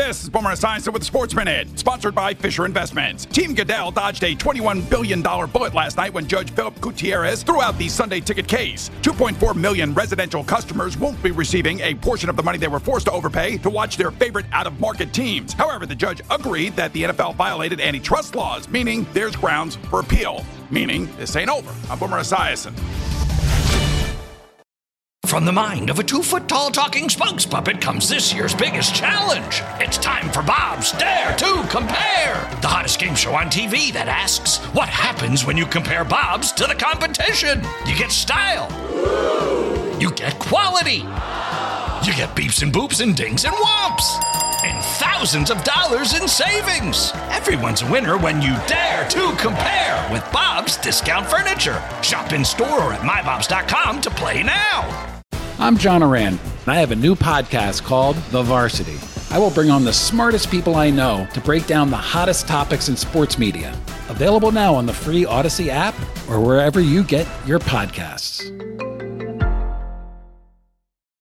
This is Boomer Esiason with the Sports Minute, sponsored by Fisher Investments. Team Goodell dodged a $21 billion bullet last night when Judge Philip Gutierrez threw out the Sunday ticket case. 2.4 million residential customers won't be receiving a portion of the money they were forced to overpay to watch their favorite out-of-market teams. However, the judge agreed that the NFL violated antitrust laws, meaning there's grounds for appeal. Meaning this ain't over. I'm Boomer Esiason. From the mind of a 2-foot-tall talking spokes puppet comes this year's biggest challenge. It's time for Bob's Dare to Compare, the hottest game show on TV that asks, what happens when you compare Bob's to the competition? You get style. You get quality. You get beeps and boops and dings and whomps. And thousands of dollars in savings. Everyone's a winner when you dare to compare with Bob's Discount Furniture. Shop in store or at mybobs.com to play now. I'm John Oran, and I have a new podcast called The Varsity. I will bring on the smartest people I know to break down the hottest topics in sports media. Available now on the free Odyssey app or wherever you get your podcasts.